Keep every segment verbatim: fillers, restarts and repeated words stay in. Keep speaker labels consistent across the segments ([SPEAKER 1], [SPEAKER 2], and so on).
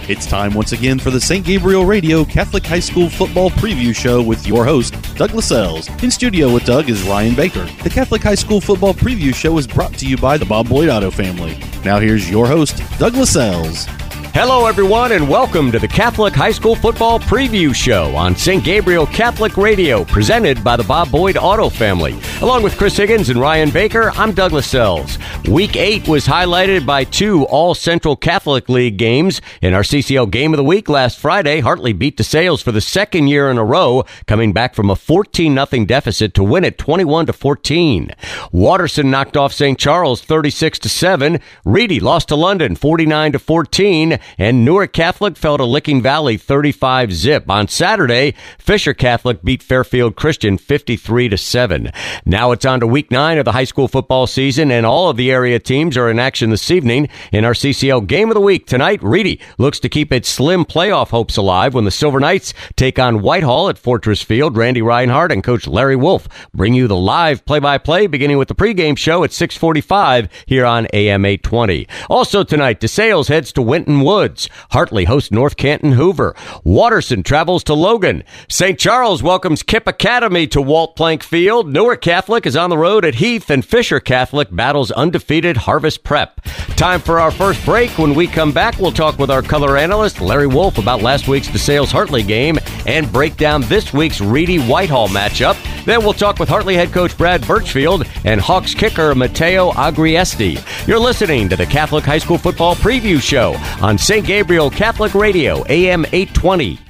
[SPEAKER 1] It's time once again for the Saint Gabriel Radio Catholic High School Football Preview Show with your host, Doug Lascelles. In studio with Doug is Ryan Baker. The Catholic High School Football Preview Show is brought to you by the Bob Boyd Auto family. Now here's your host, Doug Lascelles.
[SPEAKER 2] Hello, everyone, and welcome to the Catholic High School Football Preview Show on Saint Gabriel Catholic Radio, presented by the Bob Boyd Auto family. Along with Chris Higgins and Ryan Baker, I'm Doug Lascelles. Week eight was highlighted by two All-Central Catholic League games. In our C C L Game of the Week last Friday, Hartley beat DeSales for the second year in a row, coming back from a fourteen nothing deficit to win it twenty-one to fourteen. Waterson knocked off Saint Charles thirty-six to seven. Reedy lost to London forty-nine to fourteen. And Newark Catholic fell to Licking Valley thirty-five zip. On Saturday, Fisher Catholic beat Fairfield Christian fifty-three to seven. Now it's on to week nine of the high school football season, and all of the area teams are in action this evening. In our C C L Game of the Week tonight, Reedy looks to keep its slim playoff hopes alive when the Silver Knights take on Whitehall at Fortress Field. Randy Reinhardt and Coach Larry Wolf bring you the live play-by-play beginning with the pregame show at six forty-five here on A M eight twenty. Also tonight, DeSales heads to Winton Woods. Hartley hosts North Canton Hoover. Waterson travels to Logan. Saint Charles welcomes Kipp Academy to Walt Plank Field. Newark Catholic is on the road at Heath, and Fisher Catholic battles undefeated Harvest Prep. Time for our first break. When we come back, we'll talk with our color analyst, Larry Wolf, about last week's DeSales Hartley game and break down this week's Reedy Whitehall matchup. Then we'll talk with Hartley head coach Brad Birchfield and Hawks kicker Matteo Agriesti. You're listening to the Catholic High School Football Preview Show on Saint Gabriel Catholic Radio, A M eight twenty.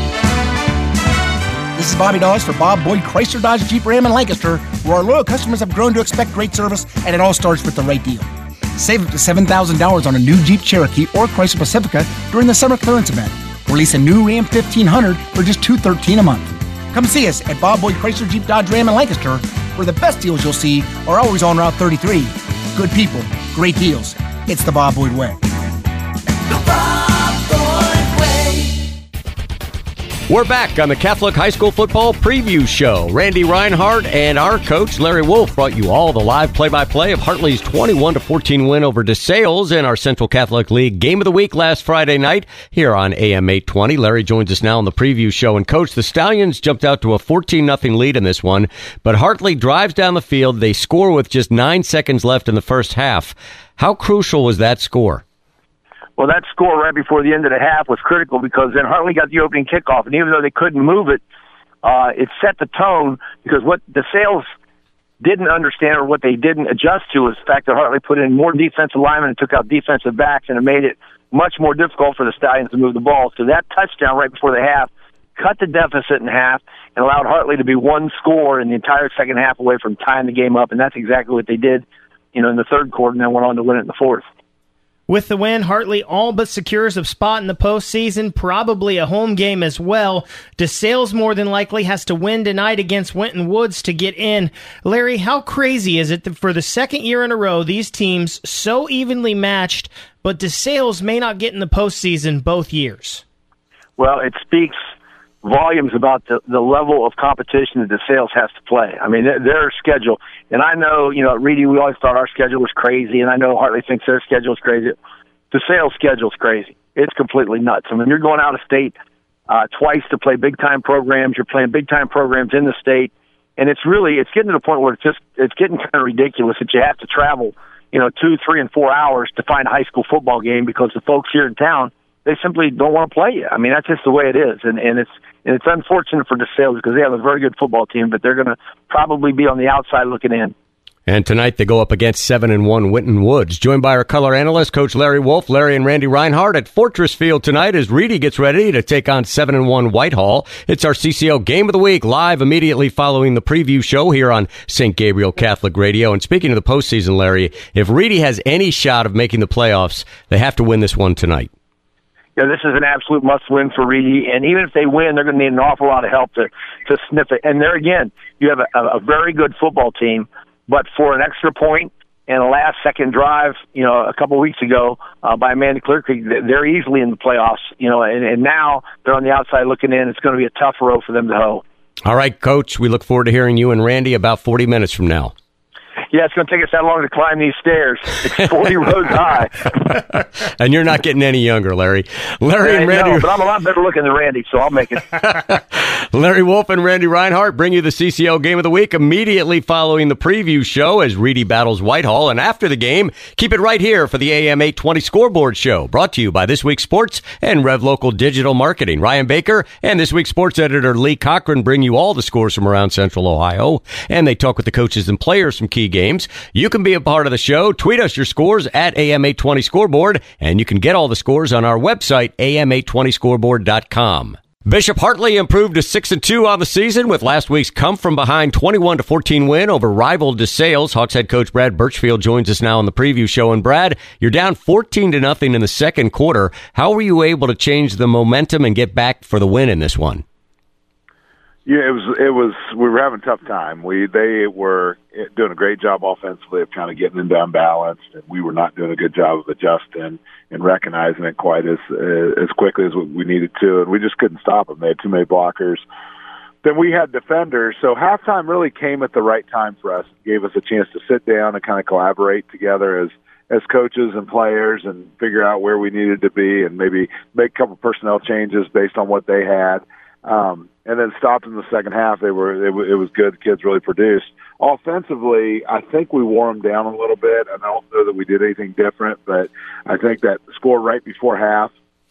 [SPEAKER 3] This is Bobby Dawes for Bob Boyd Chrysler Dodge Jeep Ram in Lancaster, where our loyal customers have grown to expect great service, and it all starts with the right deal. Save up to seven thousand dollars on a new Jeep Cherokee or Chrysler Pacifica during the summer clearance event. Release a new Ram fifteen hundred for just two hundred thirteen dollars a month. Come see us at Bob Boyd Chrysler Jeep Dodge Ram in Lancaster, where the best deals you'll see are always on Route thirty-three. Good people, great deals. It's the Bob Boyd way.
[SPEAKER 2] We're back on the Catholic High School Football Preview Show. Randy Reinhardt and our coach, Larry Wolf, brought you all the live play-by-play of Hartley's twenty-one to fourteen win over DeSales in our Central Catholic League Game of the Week last Friday night here on A M eight twenty. Larry joins us now on the preview show. And, Coach, the Stallions jumped out to a fourteen nothing lead in this one, but Hartley drives down the field. They score with just nine seconds left in the first half. How crucial was that score?
[SPEAKER 4] Well, that score right before the end of the half was critical because then Hartley got the opening kickoff, and even though they couldn't move it, uh, it set the tone because what DeSales didn't understand or what they didn't adjust to was the fact that Hartley put in more defensive linemen and took out defensive backs, and it made it much more difficult for the Stallions to move the ball. So that touchdown right before the half cut the deficit in half and allowed Hartley to be one score in the entire second half away from tying the game up, and that's exactly what they did, you know, in the third quarter, and then went on to win it in the fourth.
[SPEAKER 5] With the win, Hartley all but secures a spot in the postseason, probably a home game as well. DeSales more than likely has to win tonight against Winton Woods to get in. Larry, how crazy is it that for the second year in a row, these teams so evenly matched, but DeSales may not get in the postseason both years?
[SPEAKER 4] Well, it speaks volumes about the, the level of competition that DeSales has to play. I mean, their, their schedule, and I know, you know, at Reedy, we always thought our schedule was crazy, and I know Hartley thinks their schedule is crazy. DeSales schedule is crazy. It's completely nuts. I mean, you're going out of state uh, twice to play big-time programs. You're playing big-time programs in the state, and it's really, it's getting to the point where it's just, it's getting kind of ridiculous that you have to travel, you know, two, three, and four hours to find a high school football game because the folks here in town, they simply don't want to play you. I mean, that's just the way it is, and, and it's, And it's unfortunate for DeSales because they have a very good football team, but they're going to probably be on the outside looking in.
[SPEAKER 2] And tonight they go up against seven and one Winton Woods. Joined by our color analyst, Coach Larry Wolf, Larry and Randy Reinhardt at Fortress Field tonight as Reedy gets ready to take on seven and one Whitehall. It's our C C L Game of the Week, live immediately following the preview show here on Saint Gabriel Catholic Radio. And speaking of the postseason, Larry, if Reedy has any shot of making the playoffs, they have to win this one tonight.
[SPEAKER 4] Yeah, this is an absolute must-win for Reedy, and even if they win, they're going to need an awful lot of help to, to sniff it. And there again, you have a, a very good football team, but for an extra point and a last-second drive, you know, a couple weeks ago uh, by Amanda Clear Creek, they're easily in the playoffs, you know, and, and now they're on the outside looking in. It's going to be a tough row for them to hoe.
[SPEAKER 2] All right, Coach, we look forward to hearing you and Randy about forty minutes from now.
[SPEAKER 4] Yeah, it's going to take us that long to climb these stairs. It's forty rows high.
[SPEAKER 2] And you're not getting any younger, Larry. Larry and Randy.
[SPEAKER 4] No, but I'm a lot better looking than Randy, so I'll make it.
[SPEAKER 2] Larry Wolf and Randy Reinhardt bring you the C C L Game of the Week immediately following the preview show as Reedy battles Whitehall. And after the game, keep it right here for the A M eight twenty Scoreboard Show, brought to you by This Week Sports and Rev Local Digital Marketing. Ryan Baker and This Week Sports editor Lee Cochran bring you all the scores from around Central Ohio, and they talk with the coaches and players from key games. You can be a part of the show. Tweet us your scores at A M eight twenty Scoreboard, and you can get all the scores on our website, A M eight twenty scoreboard dot com. Bishop Hartley improved to six and two on the season with last week's come-from-behind twenty-one to fourteen win over rival DeSales. Hawks head coach Brad Birchfield joins us now on the preview show. And Brad, you're down fourteen to nothing in the second quarter. How were you able to change the momentum and get back for the win in this one?
[SPEAKER 6] Yeah, it was. It was. We were having a tough time. We they were doing a great job offensively of kind of getting them down balanced, and we were not doing a good job of adjusting and recognizing it quite as uh, as quickly as we needed to, and we just couldn't stop them. They had too many blockers. Then we had defenders, so halftime really came at the right time for us. It gave us a chance to sit down and kind of collaborate together as as coaches and players and figure out where we needed to be, and maybe make a couple personnel changes based on what they had. Um, and then stopped in the second half. They were it, it was good. The kids really produced. Offensively, I think we wore them down a little bit. I don't know that we did anything different, but I think that score right before half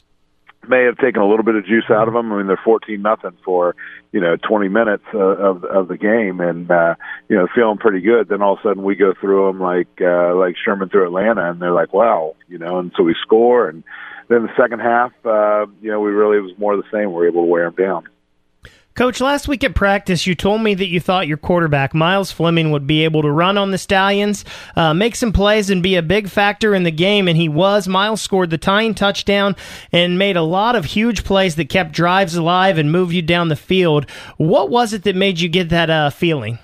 [SPEAKER 6] may have taken a little bit of juice out of them. I mean, they're fourteen nothing for you know twenty minutes uh, of of the game, and uh, you know feeling pretty good. Then all of a sudden we go through them like uh, like Sherman through Atlanta, and they're like, wow, you know. And so we score, and then the second half, uh, you know, we really it was more of the same. We were able to wear them down.
[SPEAKER 5] Coach, last week at practice, you told me that you thought your quarterback, Miles Fleming, would be able to run on the Stallions, uh, make some plays, and be a big factor in the game, and he was. Miles scored the tying touchdown and made a lot of huge plays that kept drives alive and moved you down the field. What was it that made you get that uh, feeling?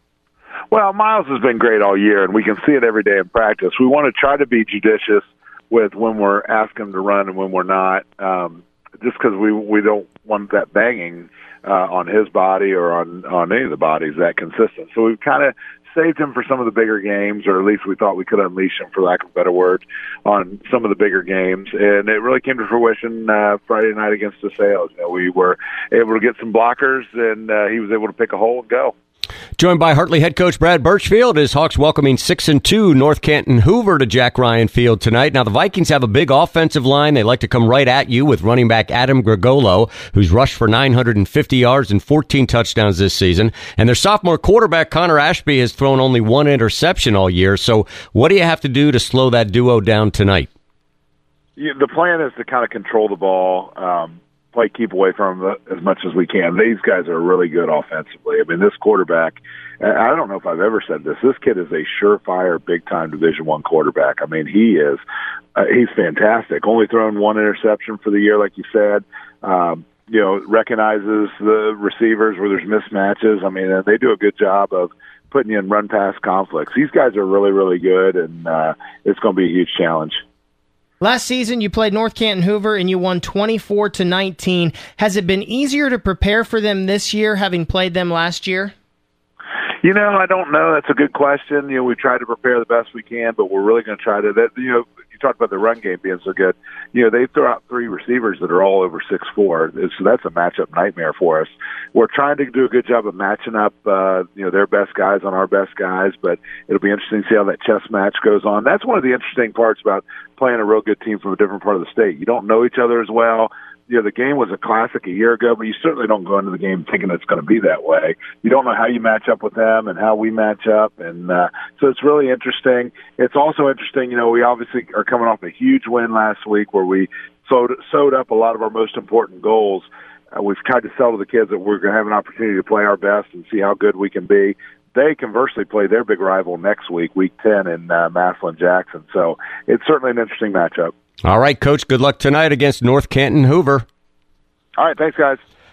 [SPEAKER 6] Well, Miles has been great all year, and we can see it every day in practice. We want to try to be judicious with when we're asking him to run and when we're not, um, just because we, we don't want that banging Uh, on his body or on, on any of the bodies that consistent. So we've kind of saved him for some of the bigger games, or at least we thought we could unleash him, for lack of a better word, on some of the bigger games. And it really came to fruition uh, Friday night against DeSales. You know, we were able to get some blockers, and uh, he was able to pick a hole and go.
[SPEAKER 2] Joined by Hartley head coach Brad Birchfield as Hawks welcoming six and two North Canton Hoover to Jack Ryan Field tonight. Now the Vikings have a big offensive line. They like to come right at you with running back Adam Gregolo, who's rushed for nine hundred fifty yards and fourteen touchdowns this season. And their sophomore quarterback Connor Ashby has thrown only one interception all year. So what do you have to do to slow that duo down tonight?
[SPEAKER 6] Yeah, the plan is to kind of control the ball. Um, Play keep away from them as much as we can. These guys are really good offensively. I mean, this quarterback, I don't know if I've ever said this, this kid is a surefire big-time Division One quarterback. I mean, he is, uh, he's fantastic. Only thrown one interception for the year, like you said. Um, you know, recognizes the receivers where there's mismatches. I mean, they do a good job of putting you in run-pass conflicts. These guys are really, really good, and uh, it's going to be a huge challenge.
[SPEAKER 5] Last season, you played North Canton Hoover and you won twenty-four to nineteen. Has it been easier to prepare for them this year, having played them last year?
[SPEAKER 6] You know, I don't know. That's a good question. You know, we try to prepare the best we can, but we're really going to try to. That you know, you talked about the run game being so good. You know, they throw out three receivers that are all over six four, so that's a matchup nightmare for us. We're trying to do a good job of matching up, uh, you know, their best guys on our best guys, but it'll be interesting to see how that chess match goes on. That's one of the interesting parts about playing a real good team from a different part of the state. You don't know each other as well. You know, the game was a classic a year ago, but you certainly don't go into the game thinking it's going to be that way. You don't know how you match up with them and how we match up. And uh, so it's really interesting. It's also interesting, you know, we obviously are coming off a huge win last week where we sewed, sewed up a lot of our most important goals. Uh, we've tried to sell to the kids that we're going to have an opportunity to play our best and see how good we can be. They conversely play their big rival next week, week ten in uh, Massillon Jackson. So it's certainly an interesting matchup.
[SPEAKER 2] All right, Coach, good luck tonight against North Canton Hoover.
[SPEAKER 6] All right, thanks, guys.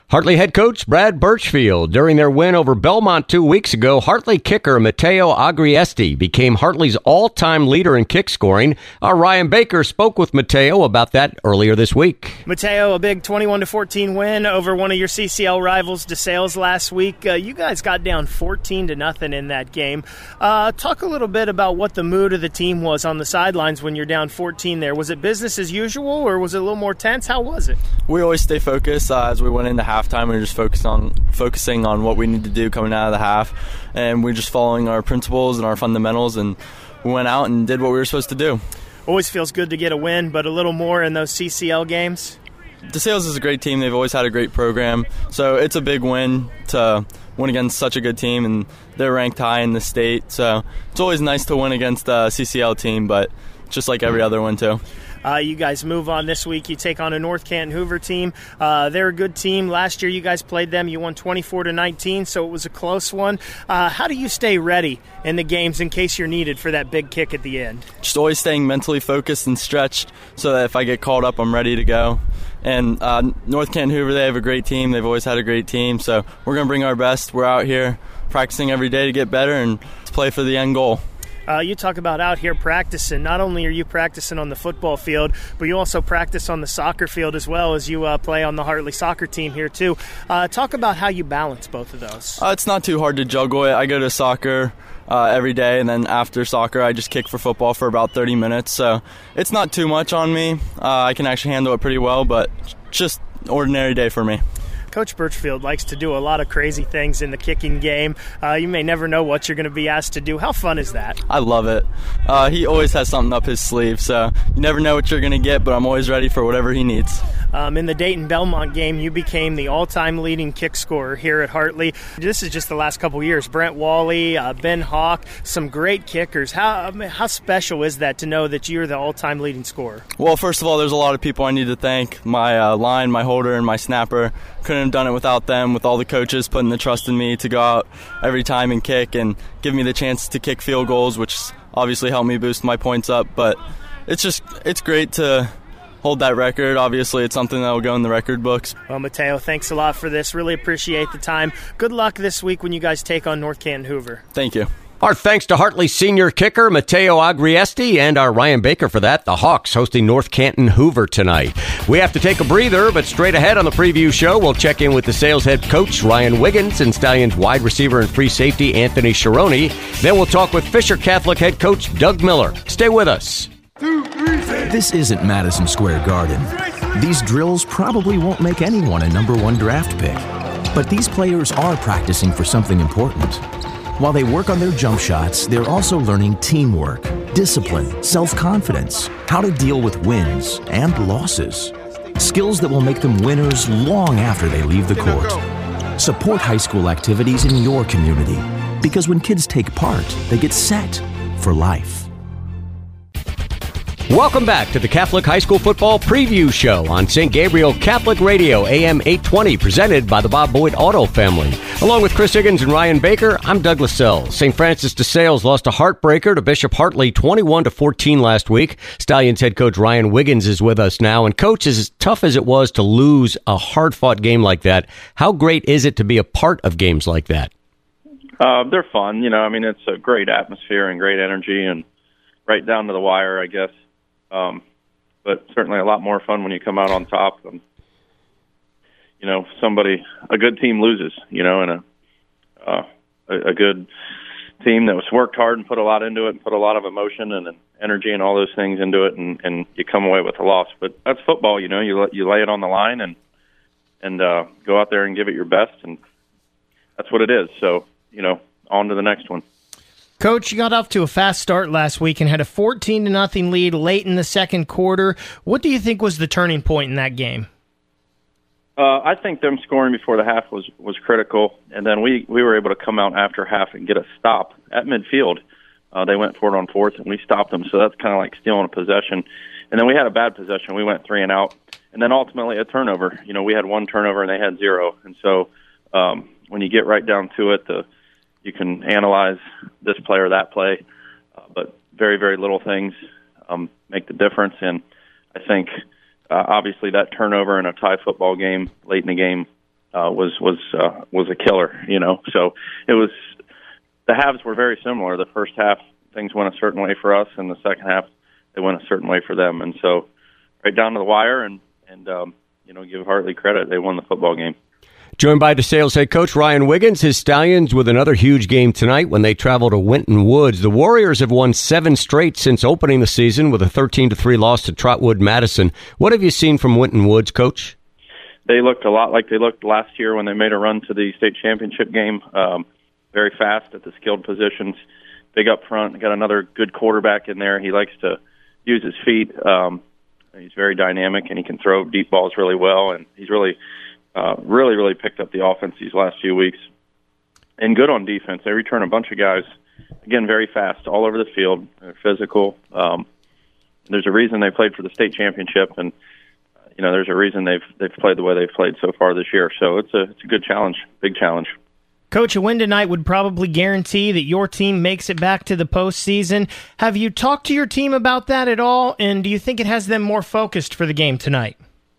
[SPEAKER 2] Hartley head coach Brad Birchfield. During their win over Belmont two weeks ago, Hartley kicker Matteo Agriesti became Hartley's all-time leader in kick scoring. Our Ryan Baker spoke with Matteo about that earlier this week.
[SPEAKER 5] Matteo, a big twenty-one to fourteen win over one of your C C L rivals, DeSales, last week. Uh, you guys got down fourteen to nothing in that game. Uh, talk a little bit about what the mood of the team was on the sidelines when you're down fourteen there. Was it business as usual, or was it a little more tense? How was it?
[SPEAKER 7] We always stay focused uh, as we went into halftime. We were just focused on focusing on what we need to do coming out of the half, and we're just following our principles and our fundamentals, and we went out and did what we were supposed to do.
[SPEAKER 5] Always feels good to get a win, but a little more in those C C L games?
[SPEAKER 7] DeSales is a great team. They've always had a great program, so it's a big win to win against such a good team, and they're ranked high in the state, so it's always nice to win against a C C L team, but just like every other one too.
[SPEAKER 5] Uh, you guys move on this week. You take on a North Canton Hoover team. Uh, they're a good team. Last year you guys played them. You won twenty-four to nineteen, so it was a close one. Uh, how do you stay ready in the games in case you're needed for that big kick at the end?
[SPEAKER 7] Just always staying mentally focused and stretched so that if I get called up, I'm ready to go. And uh, North Canton Hoover, they have a great team. They've always had a great team, so we're going to bring our best. We're out here practicing every day to get better and to play for the end goal.
[SPEAKER 5] Uh, you talk about out here practicing. Not only are you practicing on the football field, but you also practice on the soccer field as well as you uh, play on the Hartley soccer team here too. Uh, talk about how you balance both of those.
[SPEAKER 7] Uh, it's not too hard to juggle it. I go to soccer uh, every day, and then after soccer I just kick for football for about thirty minutes. So it's not too much on me. Uh, I can actually handle it pretty well, but just ordinary day for me.
[SPEAKER 5] Coach Birchfield likes to do a lot of crazy things in the kicking game. Uh, you may never know what you're going to be asked to do. How fun is that?
[SPEAKER 7] I love it. Uh, he always has something up his sleeve, so you never know what you're going to get, but I'm always ready for whatever he needs.
[SPEAKER 5] Um, in the Dayton-Belmont game, you became the all-time leading kick scorer here at Hartley. This is just the last couple years. Brent Wally, uh, Ben Hawk, some great kickers. How I mean, how special is that to know that you're the all-time leading scorer?
[SPEAKER 7] Well, first of all, there's a lot of people I need to thank. My uh, line, my holder, and my snapper. Couldn't have done it without them, with all the coaches putting the trust in me to go out every time and kick and give me the chance to kick field goals, which obviously helped me boost my points up. But it's just it's great to hold that record. Obviously, it's something that will go in the record books.
[SPEAKER 5] Well, Matteo, thanks a lot for this. Really appreciate the time. Good luck this week when you guys take on North Canton Hoover.
[SPEAKER 7] Thank you.
[SPEAKER 2] Our thanks to Hartley senior kicker Matteo Agriesti and our Ryan Baker for that. The Hawks hosting North Canton Hoover tonight. We have to take a breather, but straight ahead on the preview show, we'll check in with DeSales head coach Ryan Wiggins and Stallions wide receiver and free safety Anthony Sharoni. Then we'll talk with Fisher Catholic head coach Doug Miller. Stay with us.
[SPEAKER 8] This isn't Madison Square Garden. These drills probably won't make anyone a number one draft pick. But these players are practicing for something important. While they work on their jump shots, they're also learning teamwork, discipline, self-confidence, how to deal with wins and losses. Skills that will make them winners long after they leave the court. Support high school activities in your community, because when kids take part, they get set for life.
[SPEAKER 2] Welcome back to the Catholic High School Football Preview Show on Saint Gabriel Catholic Radio, A M eight twenty, presented by the Bob Boyd Auto Family. Along with Chris Higgins and Ryan Baker, I'm Doug Lascelles. Saint Francis DeSales lost a heartbreaker to Bishop Hartley twenty-one to fourteen last week. Stallions head coach Ryan Wiggins is with us now. And coach, as tough as it was to lose a hard-fought game like that, how great is it to be a part of games like that?
[SPEAKER 9] Uh, they're fun. You know, I mean, it's a great atmosphere and great energy and right down to the wire, I guess. Um, but certainly a lot more fun when you come out on top. And, you know, somebody, a good team loses, you know, and a, uh, a, a good team that was worked hard and put a lot into it and put a lot of emotion and, and energy and all those things into it, and, and you come away with a loss. But that's football, you know, you you lay it on the line and, and uh, go out there and give it your best, and that's what it is. So, you know, on to the next one.
[SPEAKER 5] Coach, you got off to a fast start last week and had a fourteen to nothing lead late in the second quarter. What do you think was the turning point in that game?
[SPEAKER 9] Uh, I think them scoring before the half was, was critical, and then we, we were able to come out after half and get a stop at midfield. Uh, they went for it on fourth, and we stopped them, so that's kind of like stealing a possession. And then we had a bad possession. We went three and out, and then ultimately a turnover. You know, we had one turnover, and they had zero. And so um, when you get right down to it, the you can analyze this play or that play, uh, but very, very little things um, make the difference. And I think, uh, obviously, that turnover in a tie football game late in the game uh, was was uh, was a killer. You know, so it was the halves were very similar. The first half things went a certain way for us, and the second half they went a certain way for them. And so right down to the wire, and and um, you know, give Hartley credit, they won the football game.
[SPEAKER 2] Joined by DeSales head coach Ryan Wiggins, his Stallions with another huge game tonight when they travel to Winton Woods. The Warriors have won seven straight since opening the season with a thirteen to three loss to Trotwood Madison. What have you seen from Winton Woods, Coach?
[SPEAKER 9] They looked a lot like they looked last year when they made a run to the state championship game. Um, very fast at the skilled positions, big up front. Got another good quarterback in there. He likes to use his feet. Um, he's very dynamic, and he can throw deep balls really well, and he's really Uh, really, really picked up the offense these last few weeks. And good on defense. They return a bunch of guys, again, very fast, all over the field. They're physical. Um, there's a reason they played for the state championship, and uh, you know, there's a reason they've they've played the way they've played so far this year. So it's a it's a good challenge, big challenge.
[SPEAKER 5] Coach, a win tonight would probably guarantee that your team makes it back to the postseason. Have you talked to your team about that at all, and do you think it has them more focused for the game tonight?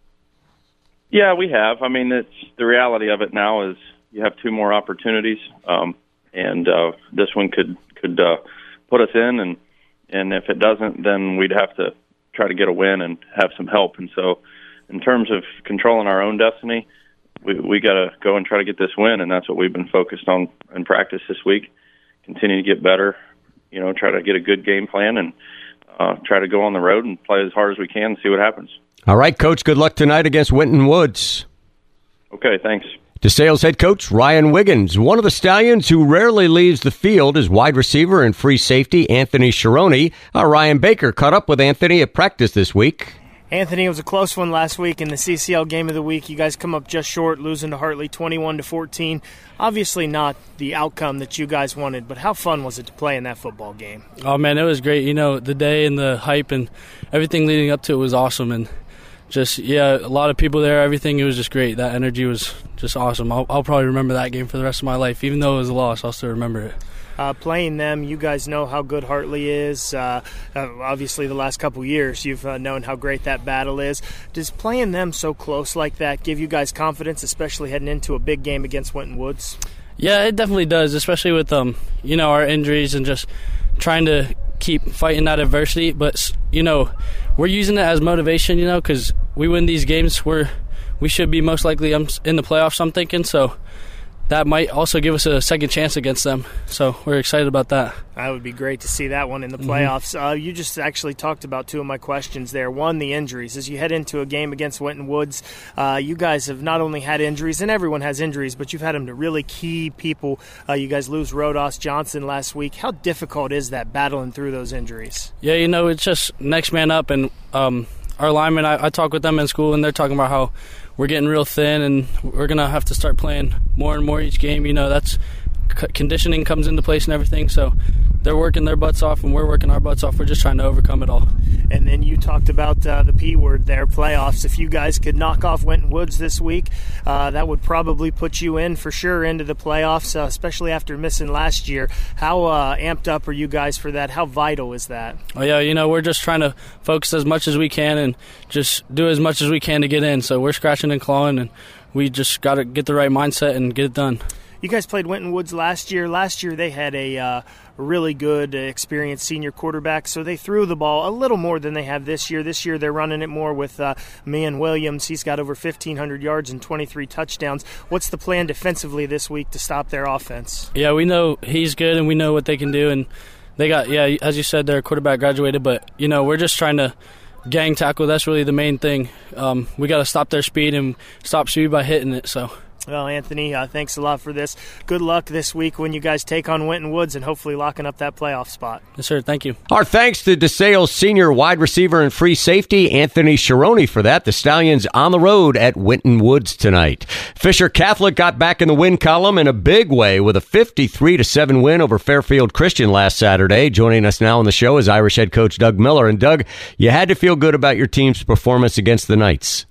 [SPEAKER 9] Yeah, we have. I mean, it's the reality of it now is you have two more opportunities, um, and uh, this one could could uh, put us in, and and if it doesn't, then we'd have to try to get a win and have some help. And so, in terms of controlling our own destiny, we we got to go and try to get this win, and that's what we've been focused on in practice this week. Continue to get better, you know, try to get a good game plan, and uh, try to go on the road and play as hard as we can and see what happens.
[SPEAKER 2] All right, Coach, good luck tonight against Winton Woods.
[SPEAKER 9] Okay, thanks.
[SPEAKER 2] DeSales head coach Ryan Wiggins. One of the Stallions who rarely leaves the field is wide receiver and free safety Anthony Sharoni. Uh, Ryan Baker caught up with Anthony at practice this week.
[SPEAKER 5] Anthony, it was a close one last week in the C C L game of the week. You guys come up just short, losing to Hartley twenty-one to fourteen. Obviously not the outcome that you guys wanted, but how fun was it to play in that football game?
[SPEAKER 10] Oh, man, it was great. You know, the day and the hype and everything leading up to it was awesome. And just, yeah, a lot of people there, everything, it was just great. That energy was just awesome. I'll, I'll probably remember that game for the rest of my life. Even though it was a loss, I'll still remember it.
[SPEAKER 5] Uh, playing them, you guys know how good Hartley is. Uh, uh, obviously, the last couple years, you've uh, known how great that battle is. Does playing them so close like that give you guys confidence, especially heading into a big game against Winton Woods?
[SPEAKER 10] Yeah, it definitely does, especially with um, you know, our injuries and just trying to keep fighting that adversity. But, you know, we're using it as motivation, you know, because we win these games. We're, we should be most likely in the playoffs, I'm thinking. So that might also give us a second chance against them. So we're excited about that.
[SPEAKER 5] That would be great to see that one in the playoffs. Mm-hmm. Uh, you just actually talked about two of my questions there. One, the injuries. As you head into a game against Winton Woods, uh, you guys have not only had injuries, and everyone has injuries, but you've had them to really key people. Uh, you guys lose Rodos Johnson last week. How difficult is that, battling through those injuries?
[SPEAKER 10] Yeah, you know, it's just next man up. And um, our linemen, I, I talk with them in school, and they're talking about how we're getting real thin, and we're going to have to start playing more and more each game. You know, that's conditioning comes into place and everything. So they're working their butts off, and we're working our butts off. We're just trying to overcome it all.
[SPEAKER 5] And then you talked about uh, the P word there, playoffs. If you guys could knock off Winton Woods this week, uh, that would probably put you in for sure into the playoffs, uh, especially after missing last year. How uh, amped up are you guys for that? How vital is that?
[SPEAKER 10] Oh, yeah, you know, we're just trying to focus as much as we can and just do as much as we can to get in. So we're scratching and clawing, and we just got to get the right mindset and get it done.
[SPEAKER 5] You guys played Winton Woods last year. Last year they had a uh, really good, uh, experienced senior quarterback, so they threw the ball a little more than they have this year. This year they're running it more with uh, Mian Williams. He's got over fifteen hundred yards and twenty-three touchdowns. What's the plan defensively this week to stop their offense?
[SPEAKER 10] Yeah, we know he's good, and we know what they can do. And they got, yeah, as you said, their quarterback graduated, but, you know, we're just trying to gang tackle. That's really the main thing. Um, we got to stop their speed and stop speed by hitting it, so.
[SPEAKER 5] Well, Anthony, uh, thanks a lot for this. Good luck this week when you guys take on Winton Woods and hopefully locking up that playoff spot.
[SPEAKER 10] Yes, sir. Thank you.
[SPEAKER 2] Our thanks to DeSales senior wide receiver and free safety Anthony Sharoni for that. The Stallions on the road at Winton Woods tonight. Fisher Catholic got back in the win column in a big way with a fifty-three to seven win over Fairfield Christian last Saturday. Joining us now on the show is Irish head coach Doug Miller. And Doug, you had to feel good about your team's performance against the Knights.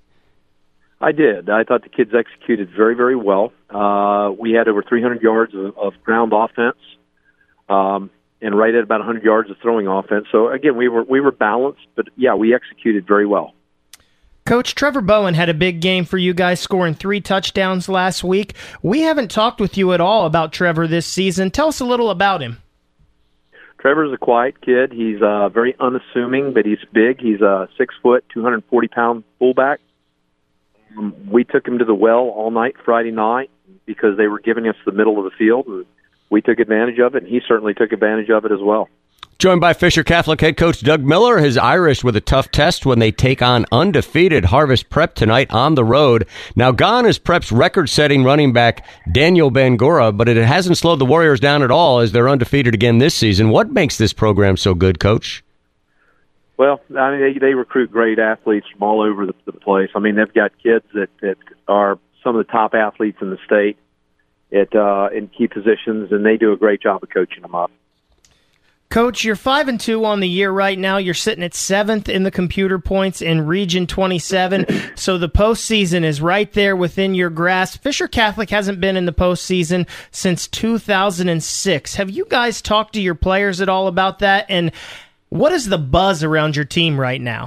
[SPEAKER 11] I did. I thought the kids executed very, very well. Uh, we had over three hundred yards of, of ground offense, um, and right at about one hundred yards of throwing offense. So again, we were we were balanced, but yeah, we executed very well.
[SPEAKER 5] Coach, Trevor Bowen had a big game for you guys, scoring three touchdowns last week. We haven't talked with you at all about Trevor this season. Tell us a little about him.
[SPEAKER 11] Trevor's a quiet kid. He's uh, very unassuming, but he's big. He's a six foot, two hundred forty pound fullback. Um, we took him to the well all night Friday night because they were giving us the middle of the field, and we took advantage of it, and he certainly took advantage of it as well.
[SPEAKER 2] Joined by Fisher Catholic head coach Doug Miller. His Irish with a tough test when they take on undefeated Harvest Prep tonight on the road. Now gone is Prep's record-setting running back Daniel Bangura, but it hasn't slowed the Warriors down at all as they're undefeated again this season. What makes this program so good, Coach?
[SPEAKER 11] Well, I mean, they, they recruit great athletes from all over the, the place. I mean, they've got kids that, that are some of the top athletes in the state at uh, in key positions, and they do a great job of coaching them up.
[SPEAKER 5] Coach, you're five and two on the year right now. You're sitting at seventh in the computer points in Region twenty-seven, so the postseason is right there within your grasp. Fisher Catholic hasn't been in the postseason since two thousand six. Have you guys talked to your players at all about that? And what is the buzz around your team right now?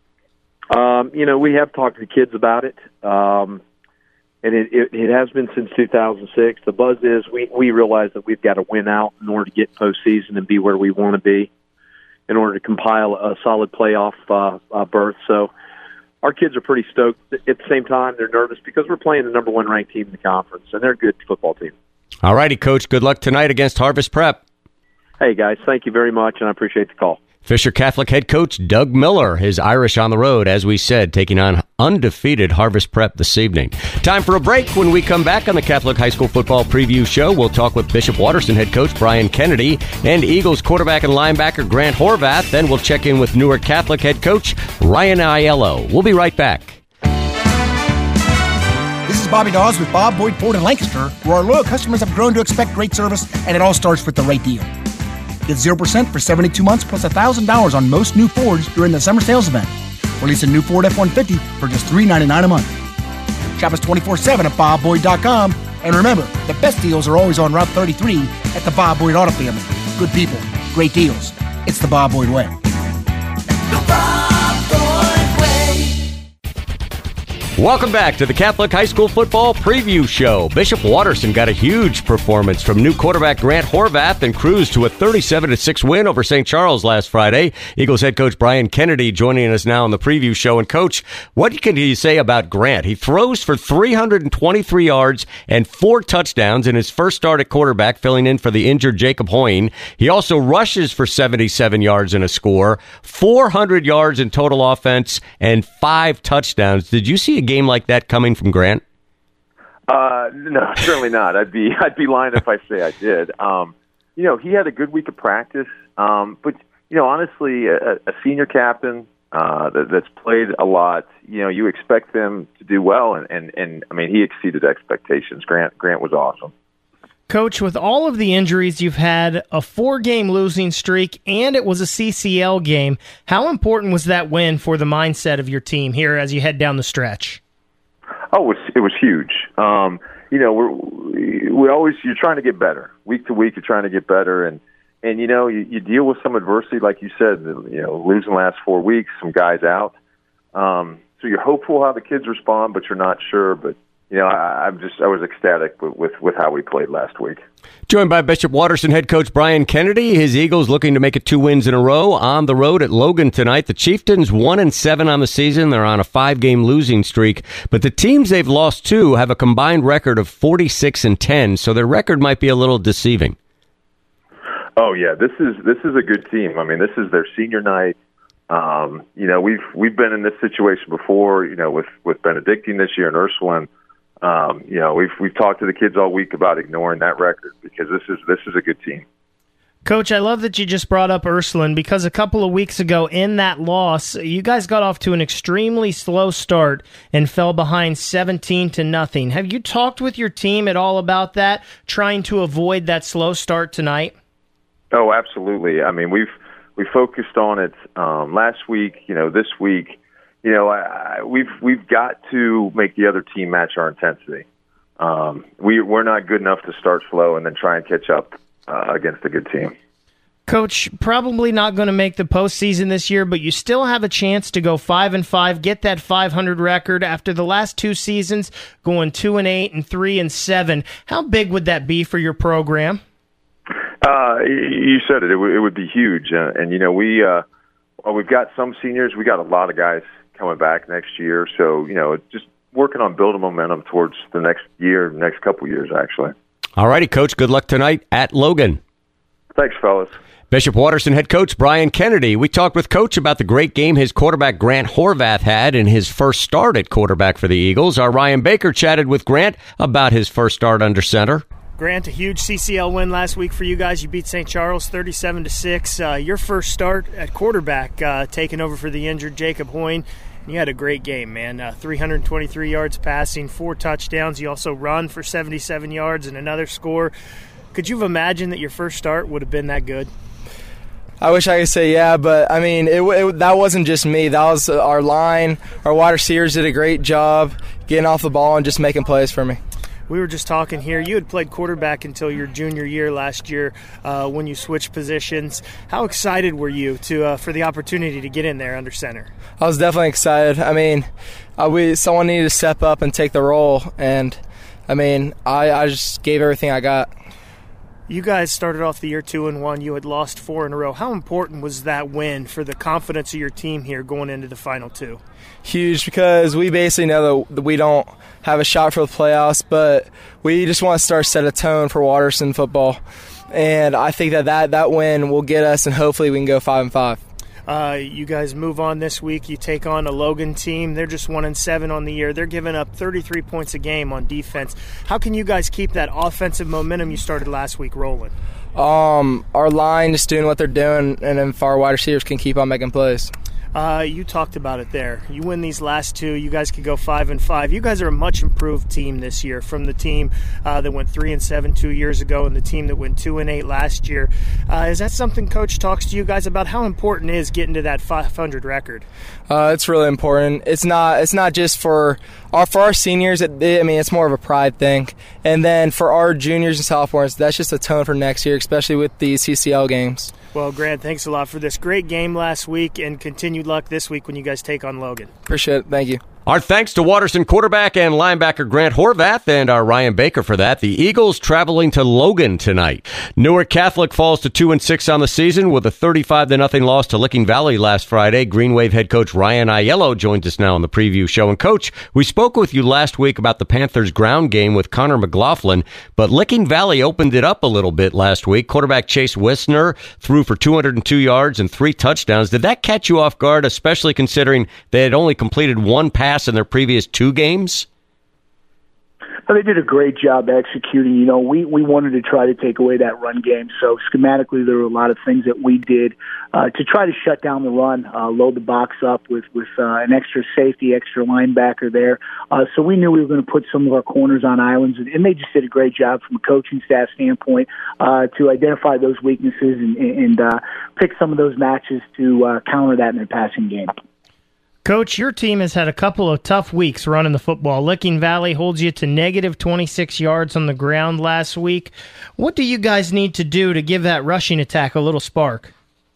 [SPEAKER 11] Um, you know, we have talked to the kids about it. Um, And it, it, it has been since two thousand six. The buzz is we, we realize that we've got to win out in order to get postseason and be where we want to be in order to compile a solid playoff uh, uh, berth. So our kids are pretty stoked. At the same time, they're nervous because we're playing the number one ranked team in the conference, and they're a good football team.
[SPEAKER 2] All righty, Coach. Good luck tonight against Harvest Prep.
[SPEAKER 11] Hey, guys. Thank you very much, and I appreciate the call.
[SPEAKER 2] Fisher Catholic head coach Doug Miller, his Irish on the road, as we said, taking on undefeated Harvest Prep this evening. Time for a break. When we come back on the Catholic High School Football Preview Show, we'll talk with Bishop Watterson head coach Brian Kennedy and Eagles quarterback and linebacker Grant Horvath. Then we'll check in with Newark Catholic head coach Ryan Aiello. We'll be right back.
[SPEAKER 3] This is Bobby Dawes with Bob Boyd Ford in Lancaster, where our loyal customers have grown to expect great service, and it all starts with the right deal. Get zero percent for seventy-two months plus one thousand dollars on most new Fords during the summer sales event. Or lease a new Ford F one fifty for just three hundred ninety-nine dollars a month. Shop us twenty-four seven at bob boyd dot com. And remember, the best deals are always on Route thirty-three at the Bob Boyd Auto Family. Good people, great deals. It's the Bob Boyd way.
[SPEAKER 12] The Bob Boyd way.
[SPEAKER 2] Welcome back to the Catholic High School Football Preview Show. Bishop Watterson got a huge performance from new quarterback Grant Horvath and cruised to a thirty-seven to six win over Saint Charles last Friday. Eagles head coach Brian Kennedy joining us now on the preview show. And Coach, what can you say about Grant? He throws for three hundred twenty-three yards and four touchdowns in his first start at quarterback, filling in for the injured Jacob Hoyne. He also rushes for seventy-seven yards and a score, four hundred yards in total offense, and five touchdowns. Did you see a game like that coming from Grant?
[SPEAKER 13] Uh, no, certainly not. I'd be I'd be lying if I say I did. Um, you know, he had a good week of practice, um, but you know, honestly, a, a senior captain uh, that, that's played a lot. You know, you expect them to do well, and, and, and I mean, he exceeded expectations. Grant Grant was awesome.
[SPEAKER 5] Coach, with all of the injuries you've had, a four-game losing streak, and it was a C C L game, how important was that win for the mindset of your team here as you head down the stretch?
[SPEAKER 13] Oh, it was, it was huge. Um, you know, we're we always you're trying to get better week to week. You're trying to get better, and and you know you, you deal with some adversity, like you said. You know, losing the last four weeks, some guys out. Um, so you're hopeful how the kids respond, but you're not sure. But you know, I, I'm just I was ecstatic with, with with how we played last week.
[SPEAKER 2] Joined by Bishop Watterson head coach Brian Kennedy. His Eagles looking to make it two wins in a row on the road at Logan tonight. The Chieftains one and seven on the season. They're on a five-game losing streak, but the teams they've lost to have a combined record of forty-six and ten. So their record might be a little deceiving.
[SPEAKER 13] Oh yeah, this is this is a good team. I mean, this is their senior night. Um, you know, we've we've been in this situation before. You know, with with Benedictine this year and Ursuline. Um, you know, we've we've talked to the kids all week about ignoring that record because this is this is a good team.
[SPEAKER 5] Coach, I love that you just brought up Ursuline because a couple of weeks ago in that loss, you guys got off to an extremely slow start and fell behind seventeen to nothing. Have you talked with your team at all about that, trying to avoid that slow start tonight?
[SPEAKER 13] Oh, absolutely. I mean, we've we focused on it um, last week. You know, this week. You know, I, I, we've we've got to make the other team match our intensity. Um, we we're not good enough to start slow and then try and catch up uh, against a good team.
[SPEAKER 5] Coach, probably not going to make the postseason this year, but you still have a chance to go five and five, get that five hundred record after the last two seasons, going two and eight and three and seven. How big would that be for your program?
[SPEAKER 13] Uh, you said it. It, w- it would be huge, uh, and you know we uh, well, we've got some seniors. We got a lot of guys coming back next year, so you know just working on building momentum towards the next year, next couple years, actually.
[SPEAKER 2] All righty, Coach. Good luck tonight at Logan.
[SPEAKER 13] Thanks, fellas.
[SPEAKER 2] Bishop Watterson head coach Brian Kennedy. We talked with Coach about the great game his quarterback Grant Horvath had in his first start at quarterback for the Eagles. Our Ryan Baker chatted with Grant about his first start under center.
[SPEAKER 5] Grant, a huge C C L win last week for you guys. You beat Saint Charles thirty-seven to six. Uh, your first start at quarterback, uh, taking over for the injured Jacob Hoyne. You had a great game, man. Uh, three hundred twenty-three yards passing, four touchdowns. You also run for seventy-seven yards and another score. Could you have imagined that your first start would have been that good?
[SPEAKER 14] I wish I could say yeah, but, I mean, it, it, that wasn't just me. That was our line. Our wide receivers did a great job getting off the ball and just making plays for me.
[SPEAKER 5] We were just talking here. You had played quarterback until your junior year last year uh, when you switched positions. How excited were you to uh, for the opportunity to get in there under center?
[SPEAKER 14] I was definitely excited. I mean, uh, we someone needed to step up and take the role, and, I mean, I, I just gave everything I got.
[SPEAKER 5] You guys started off the year two and one. You had lost four in a row. How important was that win for the confidence of your team here going into the final two?
[SPEAKER 14] Huge, because we basically know that we don't have a shot for the playoffs, but we just want to start set a tone for Watterson football. And I think that that, that win will get us, and hopefully we can go five and five.
[SPEAKER 5] Uh, you guys move on this week. You take on a Logan team. They're just one and seven on the year. They're giving up thirty-three points a game on defense. How can you guys keep that offensive momentum you started last week rolling?
[SPEAKER 14] Um, our line just doing what they're doing, and then our wide receivers can keep on making plays.
[SPEAKER 5] Uh, you talked about it there. You win these last two, you guys could go five and five. You guys are a much improved team this year from the team uh, that went three and seven two years ago, and the team that went two and eight last year. Uh, is that something Coach talks to you guys about? How important is getting to that five hundred record?
[SPEAKER 14] Uh, it's really important. It's not. It's not just for our for our seniors. It, I mean, it's more of a pride thing. And then for our juniors and sophomores, that's just a tone for next year, especially with the C C L games.
[SPEAKER 5] Well, Grant, thanks a lot for this great game last week, and continued luck this week when you guys take on Logan.
[SPEAKER 14] Appreciate it. Thank you.
[SPEAKER 2] Our thanks to Watterson quarterback and linebacker Grant Horvath and our Ryan Baker for that. The Eagles traveling to Logan tonight. Newark Catholic falls to two and six on the season with a thirty-five to nothing loss to Licking Valley last Friday. Green Wave head coach Ryan Aiello joins us now on the preview show. And Coach, we spoke with you last week about the Panthers ground game with Connor McLaughlin, but Licking Valley opened it up a little bit last week. Quarterback Chase Wisner threw for two hundred two yards and three touchdowns. Did that catch you off guard, especially considering they had only completed one pass in their previous two games?
[SPEAKER 15] Well, they did a great job executing. You know, we, we wanted to try to take away that run game. So schematically, there were a lot of things that we did uh, to try to shut down the run, uh, load the box up with, with uh, an extra safety, extra linebacker there. Uh, so we knew we were going to put some of our corners on islands, and, and they just did a great job from a coaching staff standpoint uh, to identify those weaknesses and, and uh, pick some of those matches to uh, counter that in the passing game.
[SPEAKER 5] Coach, your team has had a couple of tough weeks running the football. Licking Valley holds you to negative twenty-six yards on the ground last week. What do you guys need to do to give that rushing attack a little spark?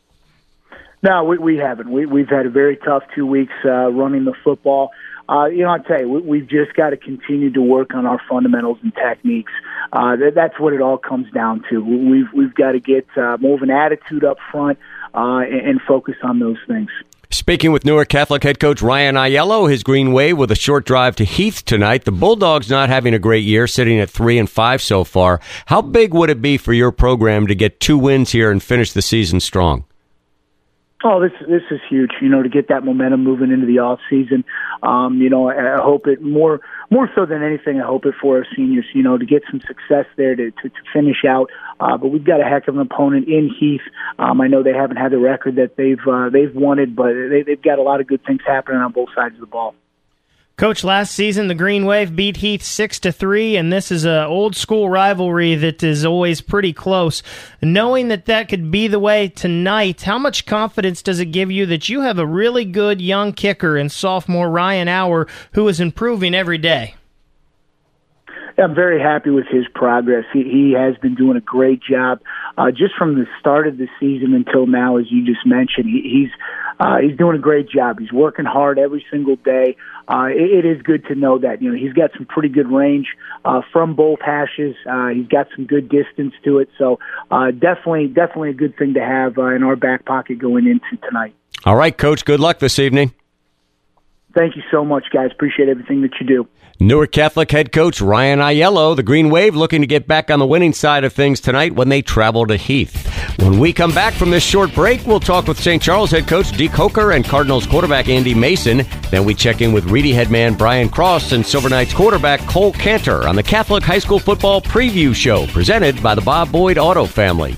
[SPEAKER 15] No, we, we haven't. We, we've had a very tough two weeks uh, running the football. Uh, you know, I'll tell you, we, we've just got to continue to work on our fundamentals and techniques. Uh, that, that's what it all comes down to. We've we've got to get uh, more of an attitude up front uh, and, and focus on those things.
[SPEAKER 2] Speaking with Newark Catholic head coach Ryan Aiello, his Green Wave with a short drive to Heath tonight. The Bulldogs not having a great year, sitting at three and five so far. How big would it be for your program to get two wins here and finish the season strong?
[SPEAKER 15] Oh, this this is huge. You know, to get that momentum moving into the off season. Um, you know, I, I hope it more more so than anything. I hope it for our seniors. You know, to get some success there to to, to finish out. Uh, but we've got a heck of an opponent in Heath. Um, I know they haven't had the record that they've uh, they've wanted, but they, they've got a lot of good things happening on both sides of the ball.
[SPEAKER 5] Coach, last season the Green Wave beat Heath six to three, and this is an old school rivalry that is always pretty close. Knowing that that could be the way tonight, how much confidence does it give you that you have a really good young kicker in sophomore Ryan Auer who is improving every day?
[SPEAKER 15] I'm very happy with his progress. He, he has been doing a great job uh, just from the start of the season until now, as you just mentioned. He, he's uh, he's doing a great job. He's working hard every single day. Uh, it, it is good to know that. You know, he's got some pretty good range uh, from both hashes. Uh, he's got some good distance to it. So uh, definitely, definitely a good thing to have uh, in our back pocket going into tonight.
[SPEAKER 2] All right, Coach. Good luck this evening.
[SPEAKER 15] Thank you so much, guys. Appreciate everything that you do.
[SPEAKER 2] Newark Catholic head coach Ryan Aiello, the Green Wave, looking to get back on the winning side of things tonight when they travel to Heath. When we come back from this short break, we'll talk with Saint Charles head coach Deke Coker and Cardinals quarterback Andy Mason. Then we check in with Reedy headman Brian Cross and Silver Knights quarterback Cole Cantor on the Catholic High School Football Preview Show, presented by the Bob Boyd Auto Family.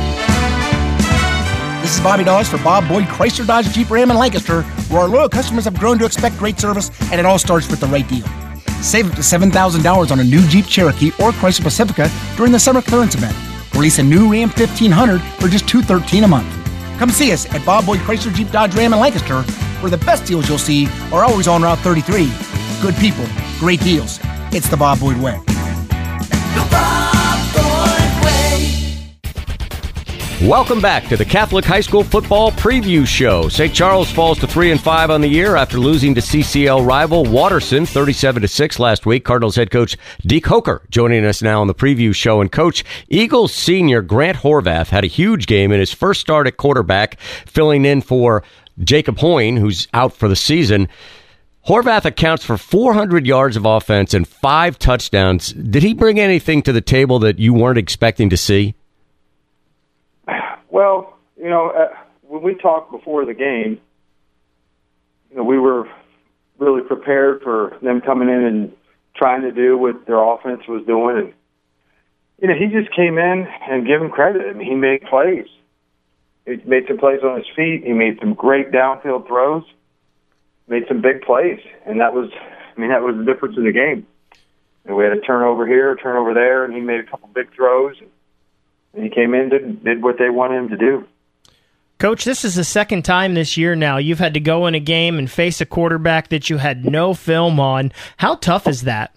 [SPEAKER 3] This is Bobby Dawes for Bob Boyd Chrysler Dodge Jeep Ram in Lancaster, where our loyal customers have grown to expect great service, and it all starts with the right deal. Save up to seven thousand dollars on a new Jeep Cherokee or Chrysler Pacifica during the summer clearance event. Release a new Ram fifteen hundred for just two hundred thirteen dollars a month. Come see us at Bob Boyd Chrysler Jeep Dodge Ram in Lancaster, where the best deals you'll see are always on Route thirty-three. Good people, great deals. It's the Bob Boyd way.
[SPEAKER 12] The Bob Boyd way.
[SPEAKER 2] Welcome back to the Catholic High School Football Preview Show. Saint Charles falls to three and five on the year after losing to C C L rival Waterson thirty-seven to six last week. Cardinals head coach Deke Coker joining us now on the Preview Show. And Coach, Eagles senior Grant Horvath had a huge game in his first start at quarterback, filling in for Jacob Hoyne, who's out for the season. Horvath accounts for four hundred yards of offense and five touchdowns. Did he bring anything to the table that you weren't expecting to see?
[SPEAKER 16] Well, you know, uh, when we talked before the game, you know, we were really prepared for them coming in and trying to do what their offense was doing. And, you know, he just came in and give him credit. I mean, he made plays. He made some plays on his feet. He made some great downfield throws, made some big plays. And that was, I mean, that was the difference in the game. And we had a turnover here, a turnover there, and he made a couple big throws. And he came in and did, did what they wanted him to do.
[SPEAKER 5] Coach, this is the second time this year now you've had to go in a game and face a quarterback that you had no film on. How tough is that?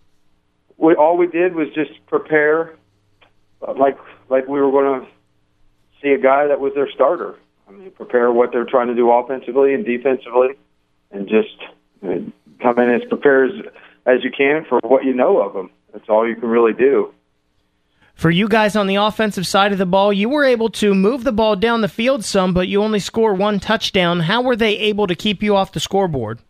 [SPEAKER 16] We, all we did was just prepare like like we were going to see a guy that was their starter. I mean, prepare what they're trying to do offensively and defensively, and just you know, come in as prepared as, as you can for what you know of them. That's all you can really do.
[SPEAKER 5] For you guys on the offensive side of the ball, you were able to move the ball down the field some, but you only score one touchdown. How were they able to keep you off the scoreboard?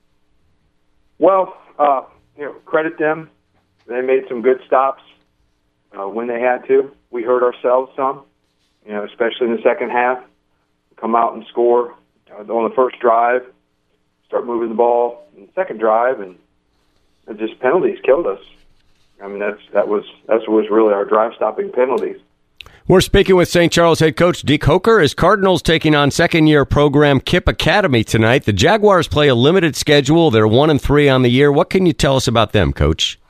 [SPEAKER 16] Well, uh, you know, credit them. They made some good stops uh, when they had to. We hurt ourselves some, you know, especially in the second half. Come out and score uh, on the first drive, start moving the ball in the second drive, and it just penalties killed us. I mean, that's that was that was really our drive-stopping penalties.
[SPEAKER 2] We're speaking with Saint Charles head coach Deke Coker as Cardinals taking on second-year program Kipp Academy tonight. The Jaguars play a limited schedule. They're one and three on the year. What can you tell us about them, Coach?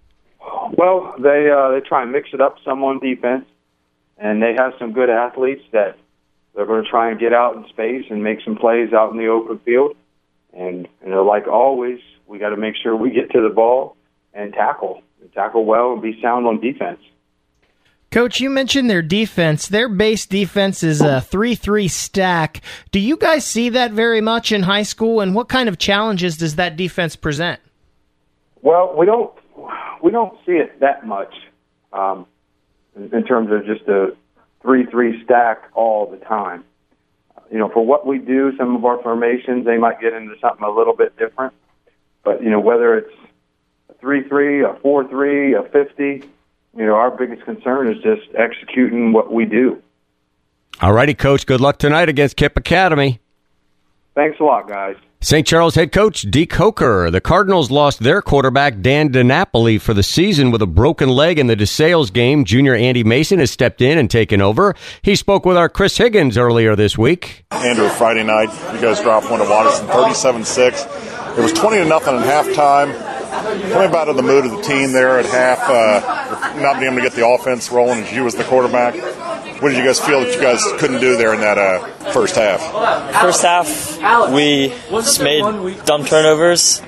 [SPEAKER 16] Well, they uh, they try and mix it up some on defense, and they have some good athletes that they're going to try and get out in space and make some plays out in the open field. And you know, like always, we got to make sure we get to the ball and tackle. Tackle well and be sound on defense.
[SPEAKER 5] Coach, you mentioned their defense. Their base defense is a three three stack. Do you guys see that very much in high school, and what kind of challenges does that defense present?
[SPEAKER 16] Well, we don't we don't see it that much um, in, in terms of just a three three stack all the time. You know, for what we do, some of our formations, they might get into something a little bit different. But, you know, whether it's three three, a four three, a fifty. You know, our biggest concern is just executing what we do.
[SPEAKER 2] All righty, Coach. Good luck tonight against Kipp Academy.
[SPEAKER 16] Thanks a lot, guys.
[SPEAKER 2] Saint Charles head coach Deke Coker. The Cardinals lost their quarterback, Dan DiNapoli, for the season with a broken leg in the DeSales game. Junior Andy Mason has stepped in and taken over. He spoke with our Chris Higgins earlier this week.
[SPEAKER 17] Andrew, Friday night, you guys dropped one to Waterson, thirty-seven six. It was twenty to nothing at halftime. Tell me about the mood of the team there at half, uh, not being able to get the offense rolling as you as the quarterback. What did you guys feel that you guys couldn't do there in that uh, first half?
[SPEAKER 18] First half, we just made dumb turnovers,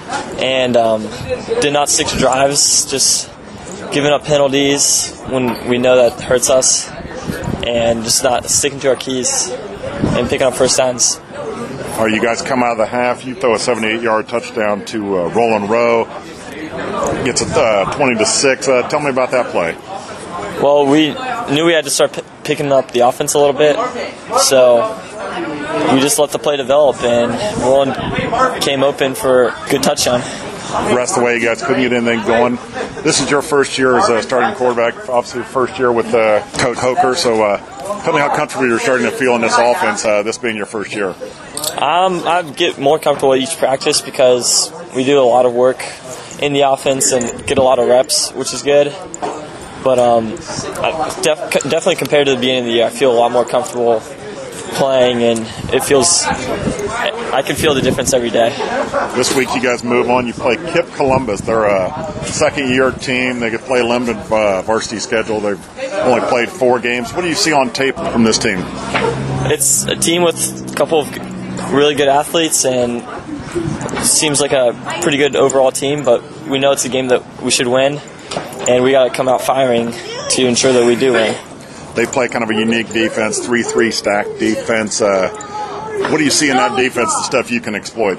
[SPEAKER 18] and um, did not stick to drives, just giving up penalties when we know that hurts us, and just not sticking to our keys and picking up first downs.
[SPEAKER 17] All right, you guys come out of the half. You throw a seventy-eight-yard touchdown to uh, Roland Rowe. Gets it uh, twenty to six. Uh, tell me about that play.
[SPEAKER 18] Well, we knew we had to start p- picking up the offense a little bit, so we just let the play develop, and Roland came open for a good touchdown.
[SPEAKER 17] The rest of the way, you guys couldn't get anything going. This is your first year as a starting quarterback, obviously first year with uh, Coach Hoker, so uh, tell me how comfortable you're starting to feel in this offense, uh, this being your first year.
[SPEAKER 18] Um, I get more comfortable at each practice because we do a lot of work in the offense and get a lot of reps, which is good. But um, def- definitely compared to the beginning of the year, I feel a lot more comfortable playing, and it feels, I can feel the difference every day.
[SPEAKER 17] This week you guys move on. You play Kip Columbus. They're a second-year team. They could play limited uh, varsity schedule. They've only played four games. What do you see on tape from this team?
[SPEAKER 18] It's a team with a couple of really good athletes, and it seems like a pretty good overall team, but we know it's a game that we should win, and we got to come out firing to ensure that we do win.
[SPEAKER 17] They play kind of a unique defense, three three stack defense. Uh, what do you see in that defense, the stuff you can exploit?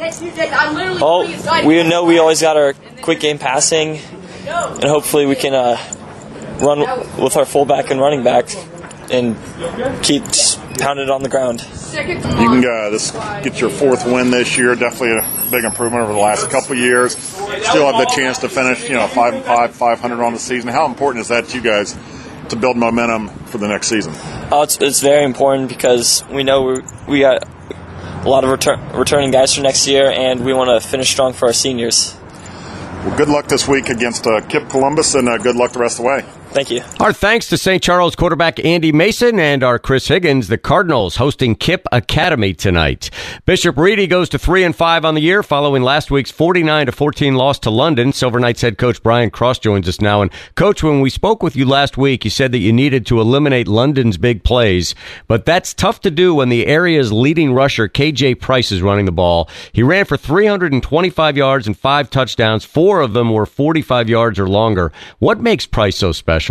[SPEAKER 18] Oh, we know we always got our quick game passing, and hopefully we can uh, run with our fullback and running back and keep pounded on the ground.
[SPEAKER 17] You can uh, this get your fourth win this year. Definitely a big improvement over the last couple of years. Still have the chance to finish, you know, five and five, five hundred on the season. How important is that to you guys to build momentum for the next season?
[SPEAKER 18] Oh, it's, it's very important because we know we, we got a lot of return, returning guys for next year, and we want to finish strong for our seniors.
[SPEAKER 17] Well, good luck this week against uh, Kip Columbus, and uh, good luck the rest of the way.
[SPEAKER 18] Thank you.
[SPEAKER 2] Our thanks to Saint Charles quarterback Andy Mason and our Chris Higgins. The Cardinals hosting Kip Academy tonight. Bishop Reedy goes to three and five on the year following last week's forty-nine to fourteen loss to London. Silver Knights head coach Brian Cross joins us now. And Coach, when we spoke with you last week, you said that you needed to eliminate London's big plays, but that's tough to do when the area's leading rusher K J Price is running the ball. He ran for three hundred twenty-five yards and five touchdowns. Four of them were forty-five yards or longer. What makes Price so special?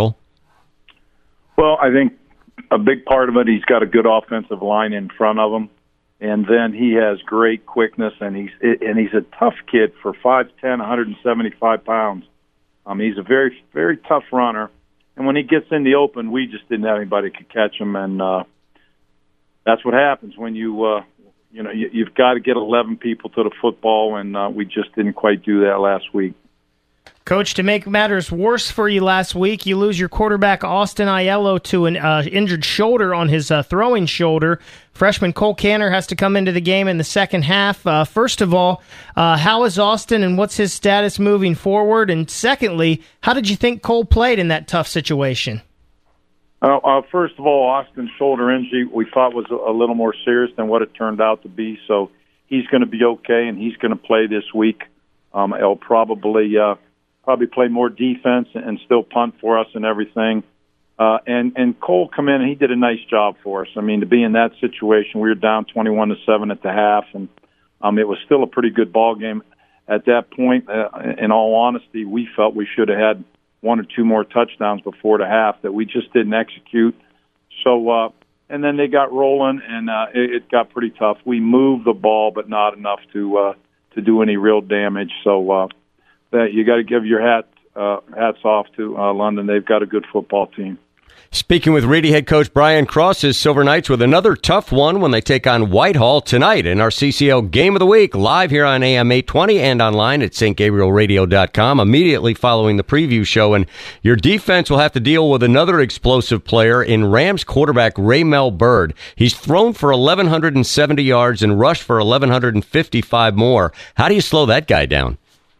[SPEAKER 19] Well, I think a big part of it, he's got a good offensive line in front of him, and then he has great quickness, and he's and he's a tough kid for five ten, one hundred seventy-five pounds. Um, he's a very, very tough runner, and when he gets in the open, we just didn't have anybody who could catch him, and uh, that's what happens when you, uh, you know, you, you've got to get eleven people to the football, and uh, we just didn't quite do that last week.
[SPEAKER 5] Coach, to make matters worse for you last week, you lose your quarterback Austin Aiello to an uh, injured shoulder on his uh, throwing shoulder. Freshman Cole Canner has to come into the game in the second half. Uh, first of all, uh, how is Austin and what's his status moving forward? And secondly, how did you think Cole played in that tough situation?
[SPEAKER 19] Uh, uh, first of all, Austin's shoulder injury we thought was a, a little more serious than what it turned out to be, so he's going to be okay, and he's going to play this week. Um, he'll probably... Uh, probably play more defense and still punt for us and everything. Uh, and, and Cole come in, and he did a nice job for us. I mean, to be in that situation, we were down twenty-one to seven at the half, and um, it was still a pretty good ball game. At that point, uh, in all honesty, we felt we should have had one or two more touchdowns before the half that we just didn't execute. So, uh, and then they got rolling, and uh, it, it got pretty tough. We moved the ball, but not enough to uh, to do any real damage. So, uh, that you got to give your hat uh, hats off to uh, London. They've got a good football team.
[SPEAKER 2] Speaking with Reedy head coach Brian Cross, his Silver Knights with another tough one when they take on Whitehall tonight in our C C L Game of the Week, live here on A M eight twenty and online at St Gabriel Radio dot com immediately following the preview show. And your defense will have to deal with another explosive player in Rams quarterback Raymel Byrd. He's thrown for eleven seventy yards and rushed for eleven fifty-five more. How do you slow that guy down?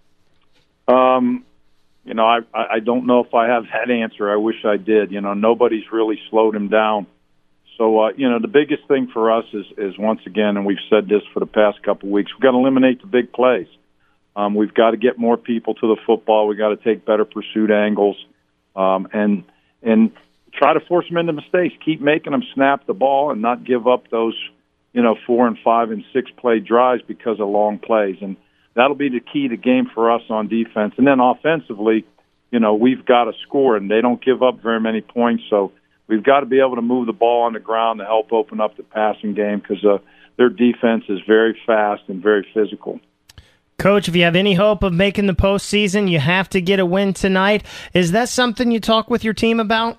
[SPEAKER 19] Um, you know, I, I don't know if I have that answer. I wish I did. You know, nobody's really slowed him down. So, uh, you know, the biggest thing for us is, is once again, and we've said this for the past couple of weeks, we've got to eliminate the big plays. Um, we've got to get more people to the football. We've got to take better pursuit angles, um, and and try to force them into mistakes. Keep making them snap the ball and not give up those, you know, four and five and six play drives because of long plays. And that'll be the key to game for us on defense. And then offensively, you know, we've got to score, and they don't give up very many points. So we've got to be able to move the ball on the ground to help open up the passing game because uh, their defense is very fast and very physical.
[SPEAKER 5] Coach, if you have any hope of making the postseason, you have to get a win tonight. Is that something you talk with your team about?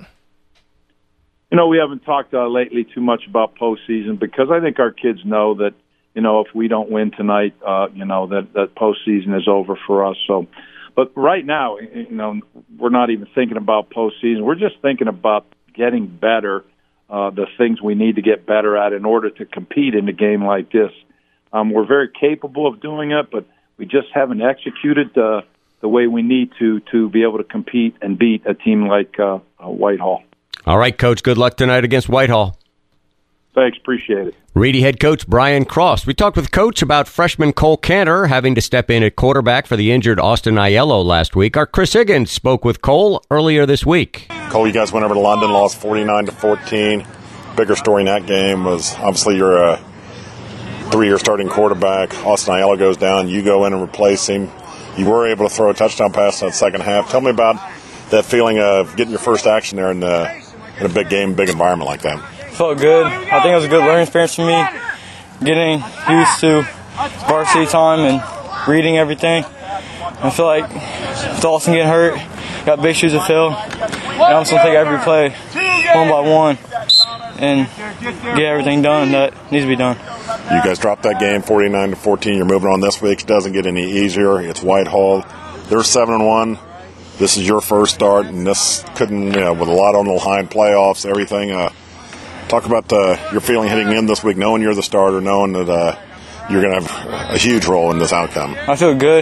[SPEAKER 19] You know, we haven't talked uh, lately too much about postseason because I think our kids know that, you know, if we don't win tonight, uh, you know, that, that postseason is over for us. So, but right now, you know, we're not even thinking about postseason. We're just thinking about getting better, uh, the things we need to get better at in order to compete in a game like this. Um, we're very capable of doing it, but we just haven't executed uh, the way we need to to be able to compete and beat a team like uh, uh, Whitehall.
[SPEAKER 2] All right, Coach, good luck tonight against Whitehall.
[SPEAKER 19] Thanks, appreciate it.
[SPEAKER 2] Reedy head coach Brian Cross. We talked with Coach about freshman Cole Cantor having to step in at quarterback for the injured Austin Aiello last week. Our Chris Higgins spoke with Cole earlier this week.
[SPEAKER 17] Cole, you guys went over to London, lost forty-nine to fourteen. Bigger story in that game was obviously you're a three-year starting quarterback. Austin Aiello goes down. You go in and replace him. You were able to throw a touchdown pass in the second half. Tell me about that feeling of getting your first action there in, the, in a big game, big environment like that.
[SPEAKER 18] Felt good. I think it was a good learning experience for me, getting used to varsity time and reading everything. I feel like with Austin getting hurt, got big shoes to fill, and I'm just going to take every play one by one and get everything done that needs to be done.
[SPEAKER 17] You guys dropped that game forty-nine to fourteen. You're moving on this week. It doesn't get any easier. It's Whitehall. They're seven and one. This is your first start, and this couldn't, you know, with a lot on the line, playoffs, everything. Uh, talk about uh, your feeling heading in this week, knowing you're the starter, knowing that uh, you're going to have a huge role in this outcome.
[SPEAKER 18] I feel good.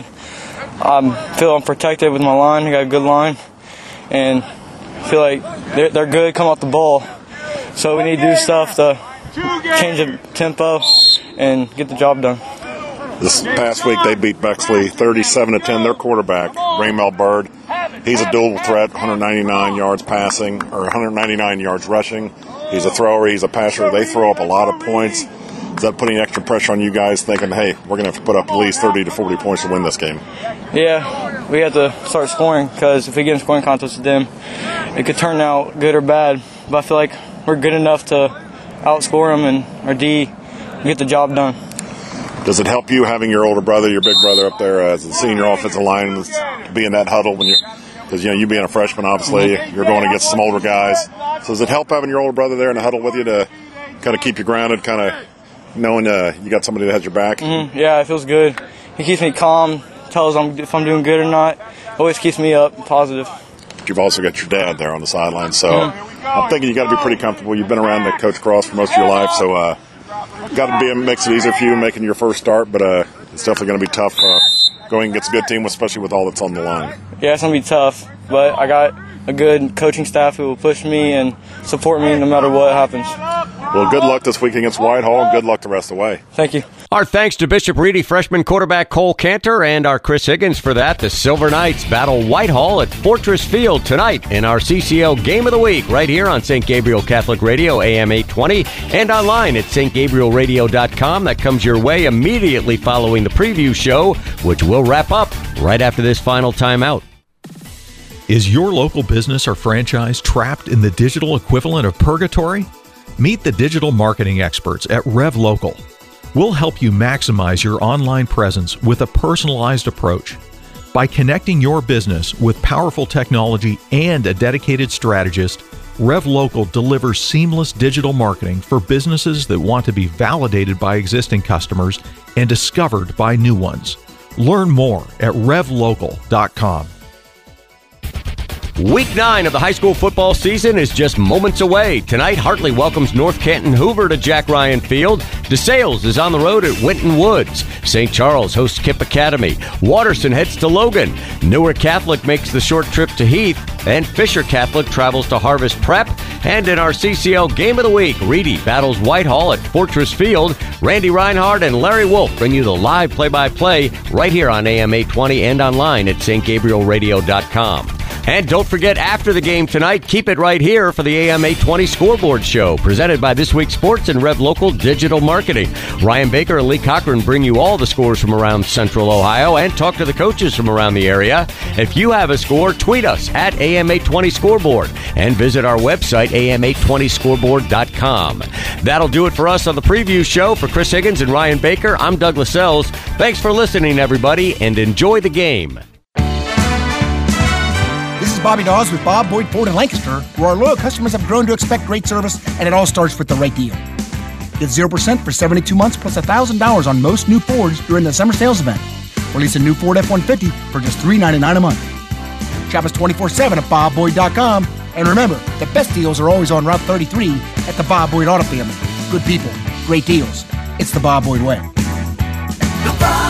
[SPEAKER 18] I feel I'm protected with my line. I got a good line, and I feel like they're, they're good coming off the ball. So we need to do stuff to change the tempo and get the job done.
[SPEAKER 17] This past week they beat Bexley thirty-seven to ten. Their quarterback, Raymel Bird, he's a dual threat, one hundred ninety-nine yards passing or one hundred ninety-nine yards rushing. He's a thrower, he's a passer. They throw up a lot of points. Is that putting extra pressure on you guys thinking, hey, we're going to have to put up at least thirty to forty points to win this game?
[SPEAKER 18] Yeah, we have to start scoring because if we get in scoring contest with them, it could turn out good or bad. But I feel like we're good enough to outscore them and our D get the job done.
[SPEAKER 17] Does it help you having your older brother, your big brother up there as the senior offensive line, to be in that huddle when you, because you know you being a freshman, obviously you're going against some older guys. So does it help having your older brother there in the huddle with you to kind of keep you grounded, kind of knowing uh, you got somebody that has your back?
[SPEAKER 18] Mm-hmm. Yeah, it feels good. He keeps me calm, tells I'm, if I'm doing good or not. Always keeps me up, positive.
[SPEAKER 17] You've also got your dad there on the sideline, so
[SPEAKER 18] mm-hmm.
[SPEAKER 17] I'm thinking you got to be pretty comfortable. You've been around the Coach Cross for most of your life, so uh, got to be makes it easier for you making your first start. But uh, it's definitely going to be tough uh, going against a good team, especially with all that's on the line.
[SPEAKER 18] Yeah, it's going to be tough, but I got a good coaching staff who will push me and support me no matter what happens.
[SPEAKER 17] Well, good luck this week against Whitehall, and good luck the rest of the way.
[SPEAKER 18] Thank you.
[SPEAKER 2] Our thanks to Bishop Reedy freshman quarterback Cole Cantor and our Chris Higgins for that. The Silver Knights battle Whitehall at Fortress Field tonight in our C C L Game of the Week right here on Saint Gabriel Catholic Radio, A M eight twenty, and online at st gabriel radio dot com. That comes your way immediately following the preview show, which will wrap up right after this final timeout.
[SPEAKER 20] Is your local business or franchise trapped in the digital equivalent of purgatory? Meet the digital marketing experts at RevLocal. We'll help you maximize your online presence with a personalized approach. By connecting your business with powerful technology and a dedicated strategist, RevLocal delivers seamless digital marketing for businesses that want to be validated by existing customers and discovered by new ones. Learn more at rev local dot com.
[SPEAKER 2] Week nine of the high school football season is just moments away. Tonight, Hartley welcomes North Canton Hoover to Jack Ryan Field. DeSales is on the road at Winton Woods. Saint Charles hosts Kipp Academy. Waterson heads to Logan. Newark Catholic makes the short trip to Heath. And Fisher Catholic travels to Harvest Prep. And in our C C L Game of the Week, Reedy battles Whitehall at Fortress Field. Randy Reinhardt and Larry Wolf bring you the live play-by-play right here on A M eight twenty and online at st gabriel radio dot com. And don't forget, after the game tonight, keep it right here for the A M eight twenty Scoreboard Show, presented by This Week Sports and Rev Local Digital Marketing. Ryan Baker and Lee Cochran bring you all the scores from around Central Ohio and talk to the coaches from around the area. If you have a score, tweet us at A M eight twenty Scoreboard and visit our website, A M eight twenty scoreboard dot com. That'll do it for us on the preview show. For Chris Higgins and Ryan Baker, I'm Doug Lascelles. Thanks for listening, everybody, and enjoy the game.
[SPEAKER 3] This is Bobby Dawes with Bob Boyd Ford in Lancaster, where our loyal customers have grown to expect great service, and it all starts with the right deal. Get zero percent for seventy-two months plus one thousand dollars on most new Fords during the summer sales event. Release a new Ford F one fifty for just three hundred ninety-nine dollars a month. Shop us twenty-four seven at bob boyd dot com. And remember, the best deals are always on Route thirty-three at the Bob Boyd Auto Family. Good people, great deals. It's the Bob Boyd way.
[SPEAKER 12] The Bob